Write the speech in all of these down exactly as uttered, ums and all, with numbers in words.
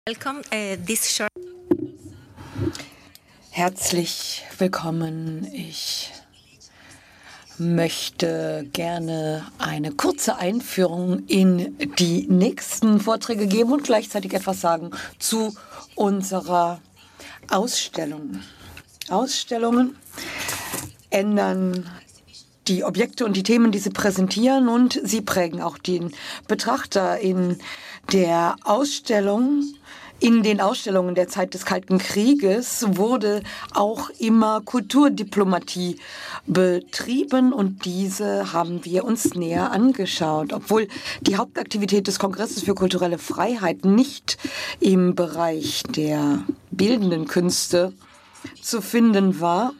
Welcome, uh, this short Herzlich willkommen. Ich möchte gerne eine kurze Einführung in die nächsten Vorträge geben und gleichzeitig etwas sagen zu unserer Ausstellung. Ausstellungen ändern die Objekte und die Themen, die sie präsentieren, und sie prägen auch den Betrachter. In der Ausstellung In den Ausstellungen der Zeit des Kalten Krieges wurde auch immer Kulturdiplomatie betrieben, und diese haben wir uns näher angeschaut. Obwohl die Hauptaktivität des Kongresses für kulturelle Freiheit nicht im Bereich der bildenden Künste zu finden war,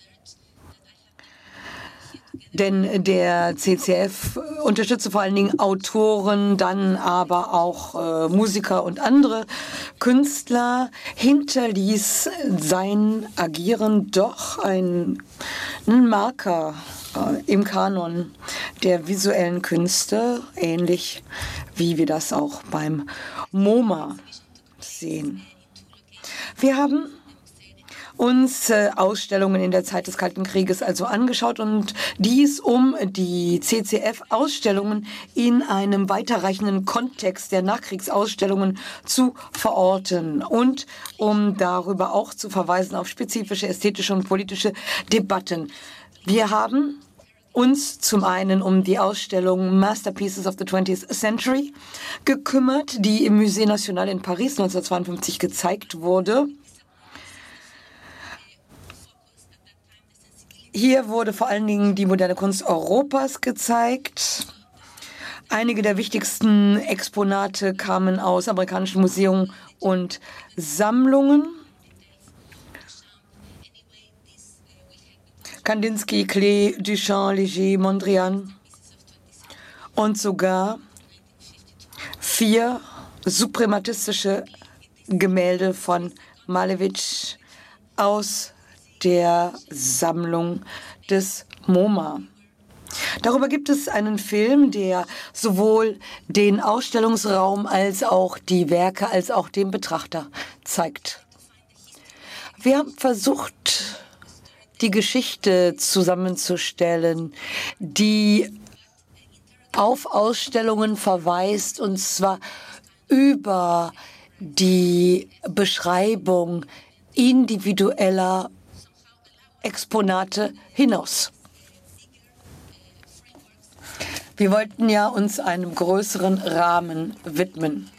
denn der C C F unterstützte vor allen Dingen Autoren, dann aber auch äh, Musiker und andere Künstler, hinterließ sein Agieren doch einen, einen Marker äh, im Kanon der visuellen Künste, ähnlich wie wir das auch beim MoMA sehen. Wir haben uns äh, Ausstellungen in der Zeit des Kalten Krieges also angeschaut, und dies, um die C C F-Ausstellungen in einem weiterreichenden Kontext der Nachkriegsausstellungen zu verorten und um darüber auch zu verweisen auf spezifische ästhetische und politische Debatten. Wir haben uns zum einen um die Ausstellung Masterpieces of the twentieth Century gekümmert, die im Musée National in Paris neunzehnhundertzweiundfünfzig gezeigt wurde. Hier wurde vor allen Dingen die moderne Kunst Europas gezeigt. Einige der wichtigsten Exponate kamen aus amerikanischen Museen und Sammlungen. Kandinsky, Klee, Duchamp, Léger, Mondrian und sogar vier suprematistische Gemälde von Malevich aus der Sammlung des MoMA. Darüber gibt es einen Film, der sowohl den Ausstellungsraum als auch die Werke als auch den Betrachter zeigt. Wir haben versucht, die Geschichte zusammenzustellen, die auf Ausstellungen verweist, und zwar über die Beschreibung individueller Exponate hinaus. Wir wollten ja uns einem größeren Rahmen widmen.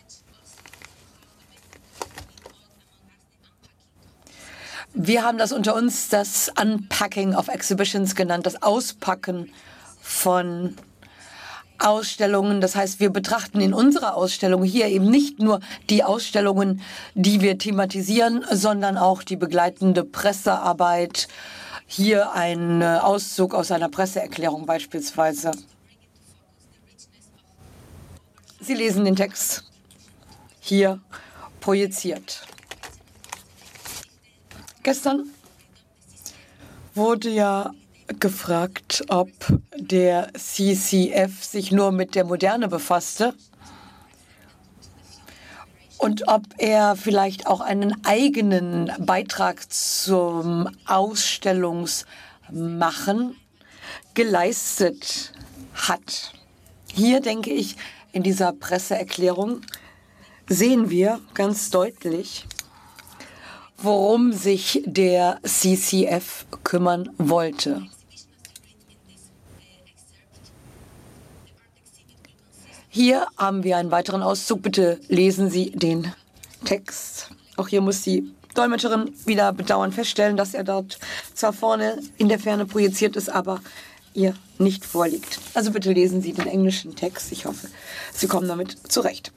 Wir haben das unter uns das Unpacking of Exhibitions genannt, das Auspacken von Ausstellungen. Das heißt, wir betrachten in unserer Ausstellung hier eben nicht nur die Ausstellungen, die wir thematisieren, sondern auch die begleitende Pressearbeit. Hier ein Auszug aus einer Presseerklärung beispielsweise. Sie lesen den Text hier projiziert. Gestern wurde ja gefragt, ob der C C F sich nur mit der Moderne befasste und ob er vielleicht auch einen eigenen Beitrag zum Ausstellungsmachen geleistet hat. Hier, denke ich, in dieser Presseerklärung sehen wir ganz deutlich, worum sich der C C F kümmern wollte. Hier haben wir einen weiteren Auszug. Bitte lesen Sie den Text. Auch hier muss die Dolmetscherin wieder bedauernd feststellen, dass er dort zwar vorne in der Ferne projiziert ist, aber ihr nicht vorliegt. Also bitte lesen Sie den englischen Text. Ich hoffe, Sie kommen damit zurecht.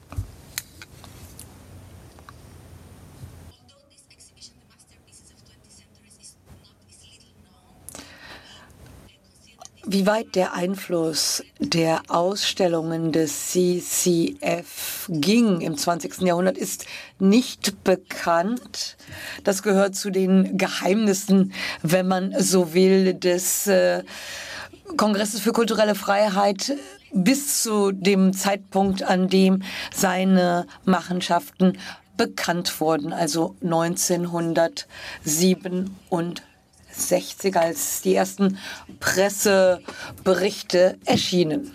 Wie weit der Einfluss der Ausstellungen des C C F ging im zwanzigsten Jahrhundert, ist nicht bekannt. Das gehört zu den Geheimnissen, wenn man so will, des äh, Kongresses für kulturelle Freiheit bis zu dem Zeitpunkt, an dem seine Machenschaften bekannt wurden, also neunzehnhundertsiebenundsechzig, als die ersten Presseberichte erschienen.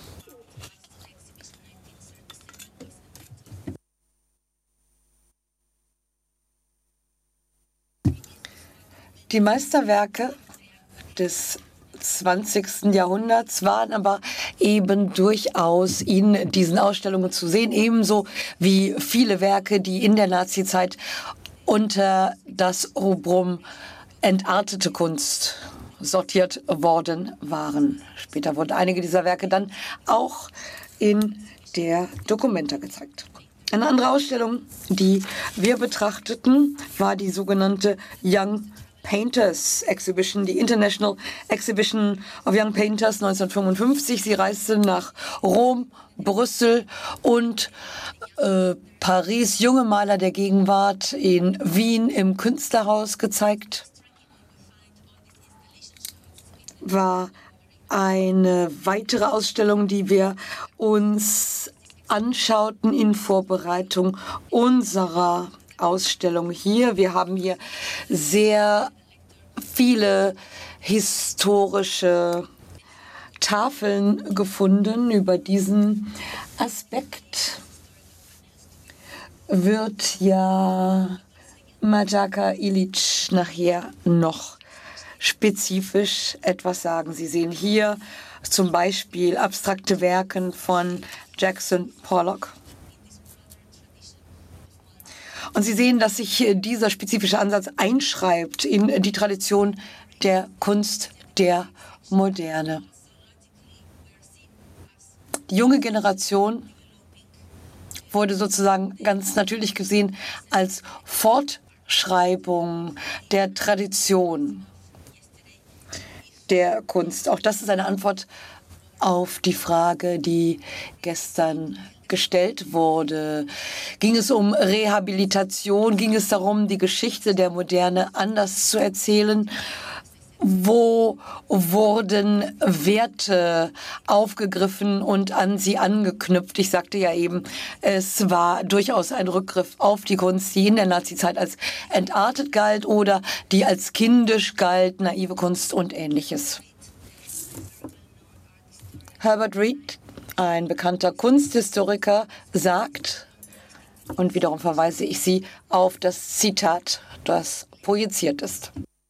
Die Meisterwerke des zwanzigsten Jahrhunderts waren aber eben durchaus in diesen Ausstellungen zu sehen, ebenso wie viele Werke, die in der Nazizeit unter das Rubrum entartete Kunst sortiert worden waren. Später wurden einige dieser Werke dann auch in der Documenta gezeigt. Eine andere Ausstellung, die wir betrachteten, war die sogenannte Young Painters Exhibition, die International Exhibition of Young Painters neunzehnhundertfünfundfünfzig. Sie reiste nach Rom, Brüssel und äh, Paris. Junge Maler der Gegenwart in Wien im Künstlerhaus gezeigt. War eine weitere Ausstellung, die wir uns anschauten in Vorbereitung unserer Ausstellung hier. Wir haben hier sehr viele historische Tafeln gefunden. Über diesen Aspekt wird ja Majaka Ilić nachher noch spezifisch etwas sagen. Sie sehen hier zum Beispiel abstrakte Werke von Jackson Pollock. Und Sie sehen, dass sich dieser spezifische Ansatz einschreibt in die Tradition der Kunst der Moderne. Die junge Generation wurde sozusagen ganz natürlich gesehen als Fortschreibung der Tradition der Kunst. Auch das ist eine Antwort auf die Frage, die gestern gestellt wurde. Ging es um Rehabilitation? Ging es darum, die Geschichte der Moderne anders zu erzählen? Wo wurden Werte aufgegriffen und an sie angeknüpft? Ich sagte ja eben, es war durchaus ein Rückgriff auf die Kunst, die in der Nazizeit als entartet galt oder die als kindisch galt, naive Kunst und Ähnliches. Herbert Reed, ein bekannter Kunsthistoriker, sagt, und wiederum verweise ich Sie auf das Zitat, das projiziert ist.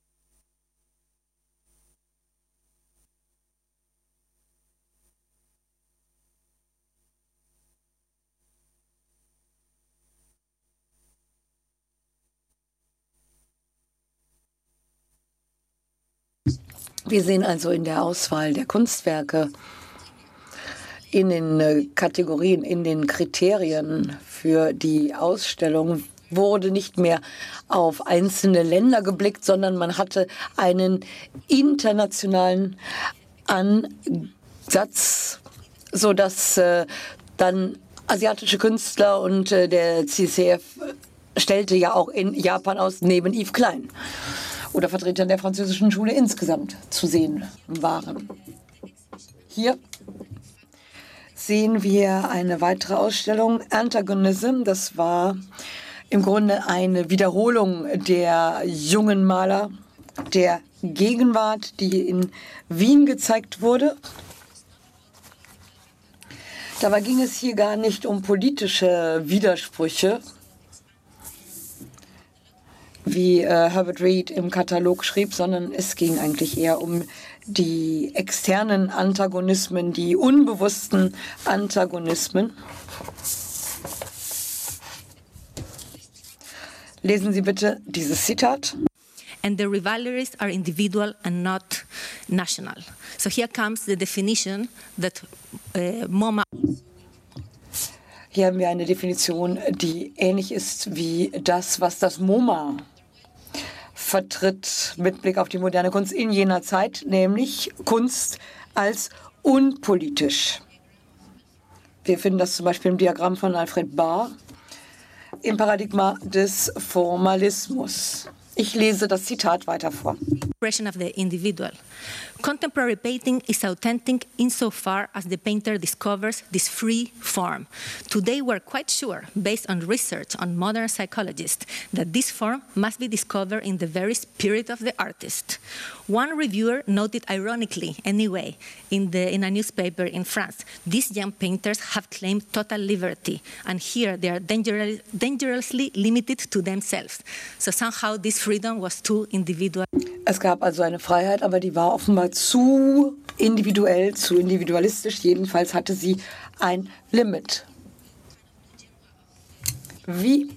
Wir sehen also in der Auswahl der Kunstwerke, in den Kategorien, in den Kriterien für die Ausstellung wurde nicht mehr auf einzelne Länder geblickt, sondern man hatte einen internationalen Ansatz, sodass äh, dann asiatische Künstler und äh, der C C F stellte ja auch in Japan aus, neben Yves Klein oder Vertretern der französischen Schule insgesamt zu sehen waren. Hier sehen wir eine weitere Ausstellung, Antagonism. Das war im Grunde eine Wiederholung der jungen Maler der Gegenwart, die in Wien gezeigt wurde. Dabei ging es hier gar nicht um politische Widersprüche, wie äh, Herbert Reed im Katalog schrieb, sondern es ging eigentlich eher um die externen Antagonismen, die unbewussten Antagonismen. Lesen Sie bitte dieses Zitat. And the rivalries are individual and not national. So here comes the definition that uh, MoMA. Hier haben wir eine Definition, die ähnlich ist wie das, was das MoMA vertritt mit Blick auf die moderne Kunst in jener Zeit, nämlich Kunst als unpolitisch. Wir finden das zum Beispiel im Diagramm von Alfred Barr im Paradigma des Formalismus. Ich lese das Zitat weiter vor. Expression of the individual. Contemporary painting is authentic insofar as the painter discovers this free form. Today we're quite sure, based on research on modern psychologists, that this form must be discovered in the very spirit of the artist. One reviewer noted ironically, anyway, in, the, in a newspaper in France, these young painters have claimed total liberty, and here they are dangerous, dangerously limited to themselves. So somehow this freedom was too individual. Es gab also eine Freiheit, aber die war offenbar zu individuell, zu individualistisch. Jedenfalls hatte sie ein Limit. Wie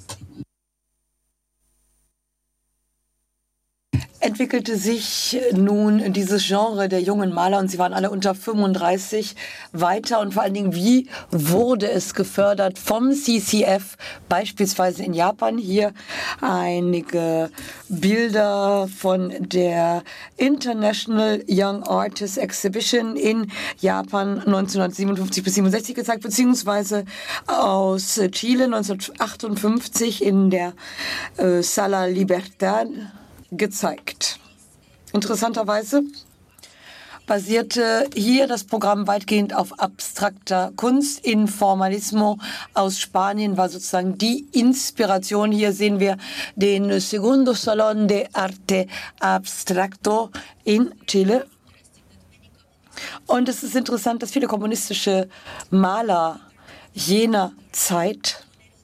entwickelte sich nun dieses Genre der jungen Maler, und sie waren alle unter fünfunddreißig, weiter, und vor allen Dingen, wie wurde es gefördert vom C C F, beispielsweise in Japan? Hier einige Bilder von der International Young Artists Exhibition in Japan neunzehnhundertsiebenundfünfzig bis siebenundsechzig gezeigt, beziehungsweise aus Chile neunzehnhundertachtundfünfzig in der äh, Sala Libertad gezeigt. Interessanterweise basierte hier das Programm weitgehend auf abstrakter Kunst. Informalismo aus Spanien war sozusagen die Inspiration. Hier sehen wir den Segundo Salón de Arte Abstracto in Chile. Und es ist interessant, dass viele kommunistische Maler jener Zeit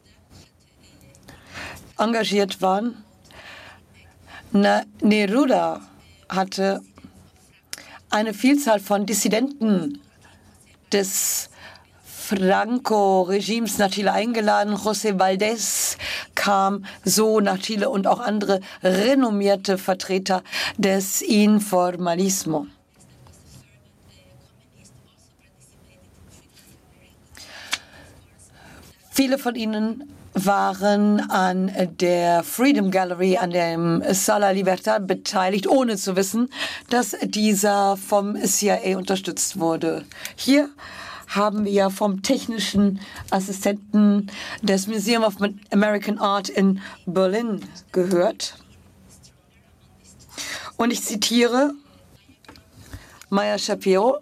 engagiert waren. Neruda hatte eine Vielzahl von Dissidenten des Franco-Regimes nach Chile eingeladen. José Valdés kam so nach Chile und auch andere renommierte Vertreter des Informalismo. Viele von ihnen waren an der Freedom Gallery, an dem Sala Libertad beteiligt, ohne zu wissen, dass dieser vom C I A unterstützt wurde. Hier haben wir vom technischen Assistenten des Museum of American Art in Berlin gehört. Und ich zitiere Maya Shapiro.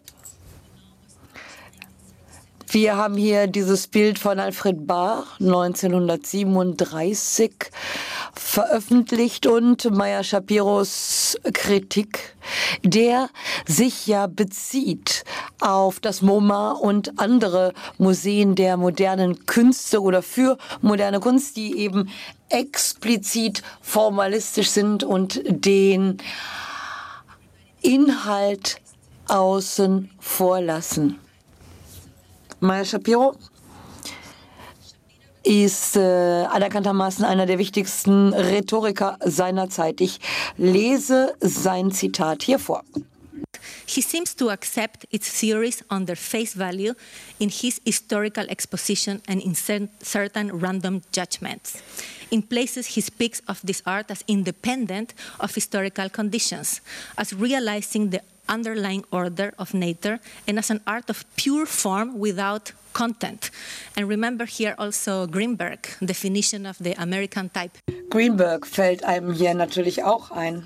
Wir haben hier dieses Bild von Alfred Barr, neunzehnhundertsiebenunddreißig, veröffentlicht, und Maya Shapiros Kritik, der sich ja bezieht auf das MoMA und andere Museen der modernen Künste oder für moderne Kunst, die eben explizit formalistisch sind und den Inhalt außen vor lassen. Maya Shapiro ist äh, anerkanntermaßen einer der wichtigsten Rhetoriker seiner Zeit. Ich lese sein Zitat hier vor. He seems to accept its theories on their face value in his historical exposition and in certain random judgments. In places he speaks of this art as independent of historical conditions, as realizing the underlying order of nature and as an art of pure form without content. And remember here also Greenberg, definition of the American type. Greenberg fällt einem hier natürlich auch ein.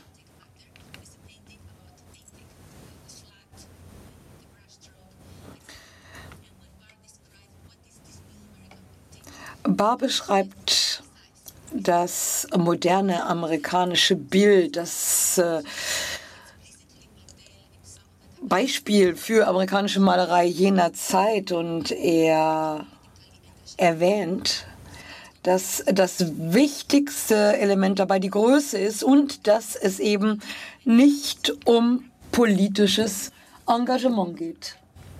Barr beschreibt das moderne amerikanische Bild, das äh, Beispiel für amerikanische Malerei jener Zeit, und er erwähnt, dass das wichtigste Element dabei die Größe ist und dass es eben nicht um politisches Engagement geht.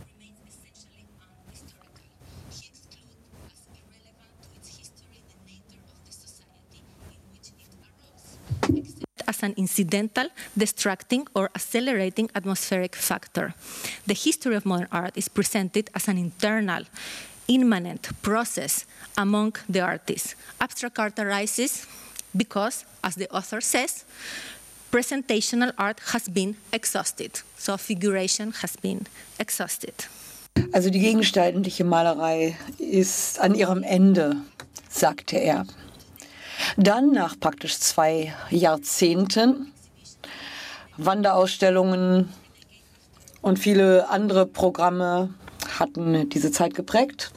As an incidental, distracting, or accelerating atmospheric factor. The history of modern art is presented as an internal, immanent process among the artists. Abstract art arises because, as the author says, presentational art has been exhausted. So figuration has been exhausted. Also die gegenständliche Malerei ist an ihrem Ende, sagte er. Dann, nach praktisch zwei Jahrzehnten, Wanderausstellungen und viele andere Programme hatten diese Zeit geprägt.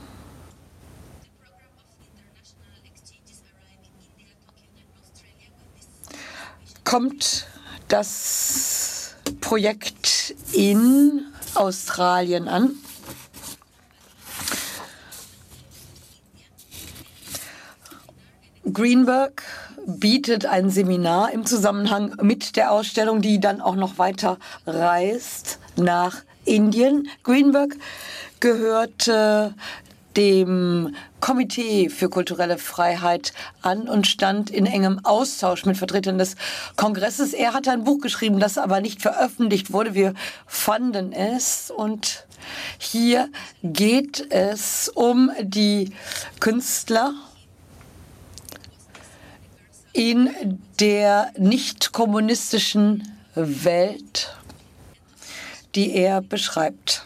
Kommt das Projekt in Australien an. Greenberg bietet ein Seminar im Zusammenhang mit der Ausstellung, die dann auch noch weiter reist nach Indien. Greenberg gehörte dem Komitee für kulturelle Freiheit an und stand in engem Austausch mit Vertretern des Kongresses. Er hatte ein Buch geschrieben, das aber nicht veröffentlicht wurde. Wir fanden es und hier geht es um die Künstler in der nicht kommunistischen Welt, die er beschreibt.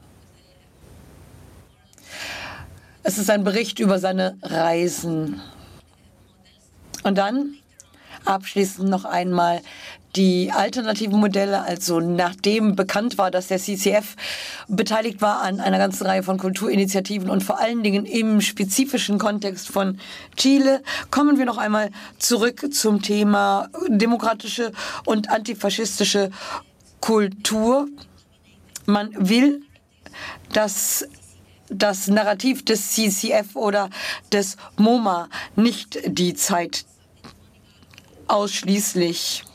Es ist ein Bericht über seine Reisen. Und dann abschließend noch einmal die alternativen Modelle, also nachdem bekannt war, dass der C C F beteiligt war an einer ganzen Reihe von Kulturinitiativen und vor allen Dingen im spezifischen Kontext von Chile, kommen wir noch einmal zurück zum Thema demokratische und antifaschistische Kultur. Man will, dass das Narrativ des C C F oder des MoMA nicht die Zeit ausschließlich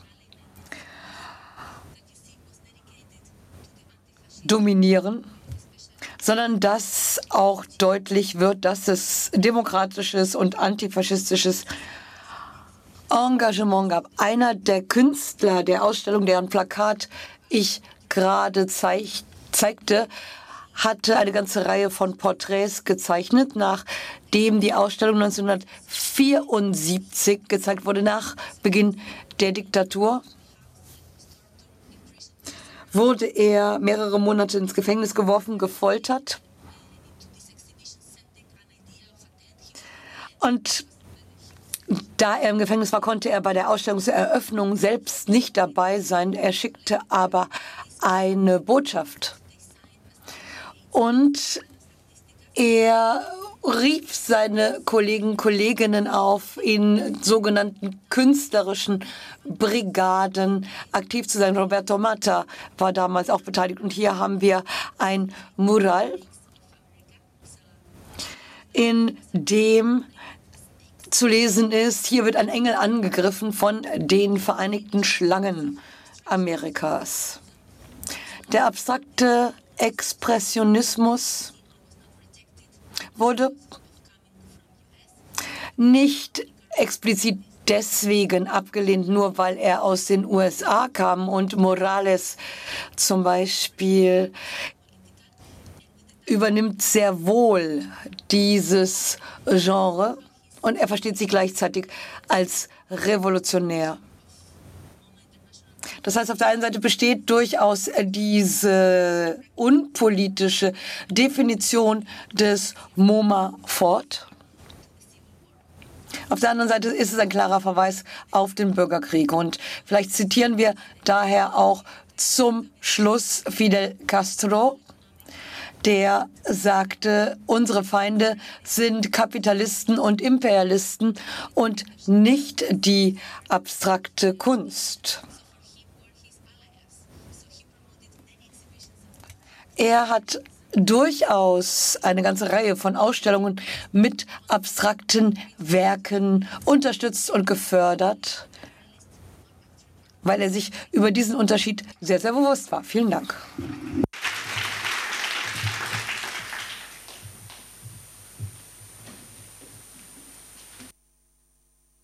dominieren, sondern dass auch deutlich wird, dass es demokratisches und antifaschistisches Engagement gab. Einer der Künstler der Ausstellung, deren Plakat ich gerade zeig, zeigte, hatte eine ganze Reihe von Porträts gezeichnet, nachdem die Ausstellung neunzehnhundertvierundsiebzig gezeigt wurde, nach Beginn der Diktatur. Wurde er mehrere Monate ins Gefängnis geworfen, gefoltert. Und da er im Gefängnis war, konnte er bei der Ausstellungseröffnung selbst nicht dabei sein. Er schickte aber eine Botschaft. Und er rief seine Kollegen, Kolleginnen auf, in sogenannten künstlerischen Brigaden aktiv zu sein. Roberto Matta war damals auch beteiligt. Und hier haben wir ein Mural, in dem zu lesen ist, hier wird ein Engel angegriffen von den Vereinigten Schlangen Amerikas. Der abstrakte Expressionismus wurde nicht explizit deswegen abgelehnt, nur weil er aus den U S A kam und Morales zum Beispiel übernimmt sehr wohl dieses Genre und er versteht sich gleichzeitig als revolutionär. Das heißt, auf der einen Seite besteht durchaus diese unpolitische Definition des MoMA fort. Auf der anderen Seite ist es ein klarer Verweis auf den Bürgerkrieg. Und vielleicht zitieren wir daher auch zum Schluss Fidel Castro, der sagte, unsere Feinde sind Kapitalisten und Imperialisten und nicht die abstrakte Kunst. Er hat durchaus eine ganze Reihe von Ausstellungen mit abstrakten Werken unterstützt und gefördert, weil er sich über diesen Unterschied sehr, sehr bewusst war. Vielen Dank.